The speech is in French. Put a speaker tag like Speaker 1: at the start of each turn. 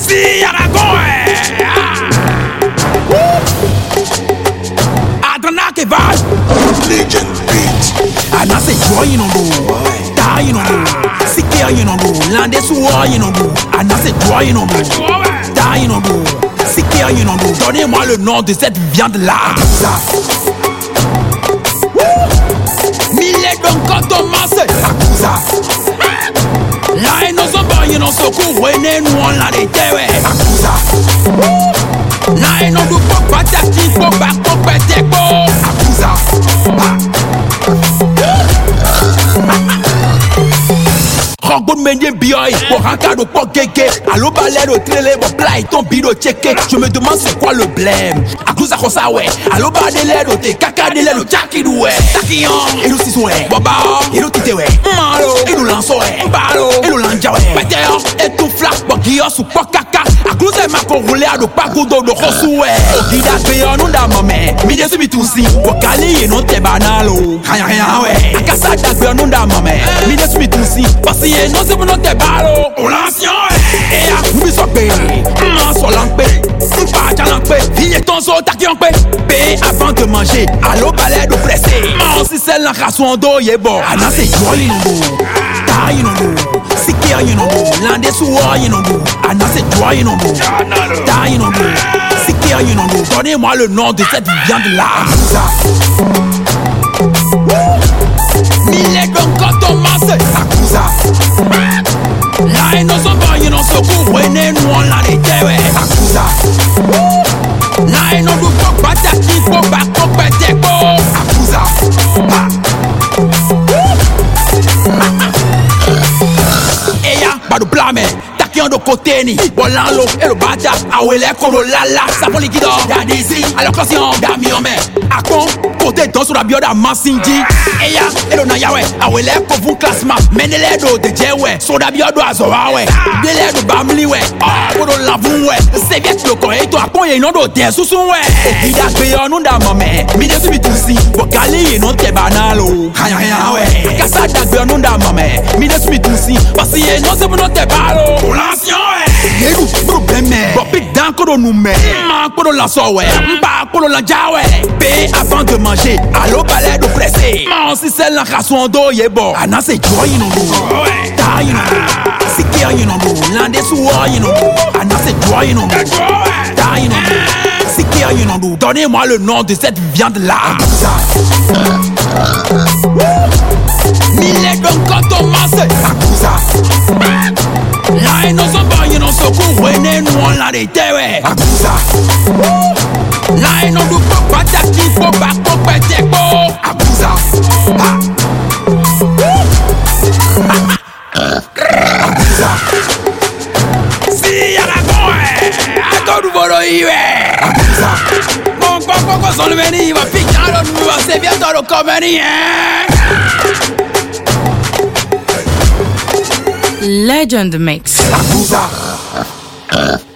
Speaker 1: Si Aragon, Adana Keval,
Speaker 2: Legend beat.
Speaker 1: Ana se joy you know do, die you know do, Sikia you know do, Lande Soua you know do, Ana se joy you know do, die you know do, Sikia you know do. Donnez-moi le nom de cette viande là. Millet donc quand on masse,
Speaker 2: Akuza.
Speaker 1: là et nos enfants ils n'ont secours, ouais nous on l'a dété ouais. Là et nos deux pop patati pop back pop pété pop.
Speaker 2: Akuza.
Speaker 1: Rangon menye bioy, pour un cadeau pour kéké. Allo balai au trélé, mon plat et ton bidon checké. Je me demande c'est quoi le blême. Akuza kosa ouais. Allo balai au té, kaka de l'air au tchakidou ouais. Takion, et nous six ouais. Baba, et nous tité ouais. Malo, et nous lançons ouais. Balo, et nous lanja ouais. Pétéo, et tout flac, bon guillon sous pot kaka. Akuza m'a roulé à de pagodo de rossou ouais. Guida péon nous da mamé. Mide subi tout si. Wakali et non te banalo. Rien rien ouais. Akasa da péon nous da mamé. Mide subi tout si. Passi non c'est pour notre ballon. On l'ancien et à vous soppé. M'en lampé. Pas lampé. Vie ton saut qui en paix. Paix avant de manger. Allo balai de pressé. M'en si c'est la raison d'eau yé bon. Ana c'est joli non bon. Ta you know. Sikia you know. Lande Soua you know. Ana c'est joy you know. Ta you know. Sikia you know. Donnez-moi le nom de cette viande là. Millet donc quand on masse.
Speaker 2: Akuza.
Speaker 1: Là et nos enfants ils n'ont secours, ouais nous on l'a dété ouais.
Speaker 2: Akuza.
Speaker 1: Là et nos deux pop patati pop back pop pété pop.
Speaker 2: Akuza.
Speaker 1: Et y'a pas de blâme. Takion de côté ni Bolan l'eau et le bata. Awele kolo lala. Savon liquide. Y'a des i. Alors conscient. Dami en mer. Akon. Côté dans sur la bio da Massindi. Et y'a. Et le naya ouais. Awele kovu classement. Menele do de dje ouais. Sur la bio do azoa ouais. Dele do bamli ouais. Ah. Pour le lavou ouais. C'est bien que le corps et toi. Akon y'a une autre terre sous son ouais. Vida péon nous da mamé. Mide subi tout si. Bokali y'a non te banalo. Rien rien ouais. Kasa da péon nous da mamé. Mide subi tout si. Parce que y'a non c'est pour notre ballon. Pour l'ancien ouais.
Speaker 2: Yélu problème.
Speaker 1: Bopi dan kodo nous met. Man kodo lanço ouais. Mba kodo lanja ouais. Paix avant de manger. Allo balai de pressé. Man si c'est la raison d'eau yé bon. Ana c'est joy you know. Ta you know. Sikia you know. Lande Soua you know. Ana c'est joy you know. Ta you know. Sikia you know. Donnez-moi le nom de cette viande là. Millet donc quand on masse.
Speaker 2: Akuza.
Speaker 1: Là et nos enfants ils n'ont secours, ouais nous on l'a dété ouais.
Speaker 2: Akuza.
Speaker 1: Là et nos deux pop patati pop back pop pété pop.
Speaker 2: Akuza. Akuza.
Speaker 1: Si Aragon Ako du bolo iwe.
Speaker 2: Akuza.
Speaker 1: Mon koko son le veni va piquer alors nous va se bientôt le convenir.
Speaker 3: Legend Mix.
Speaker 2: Akuza.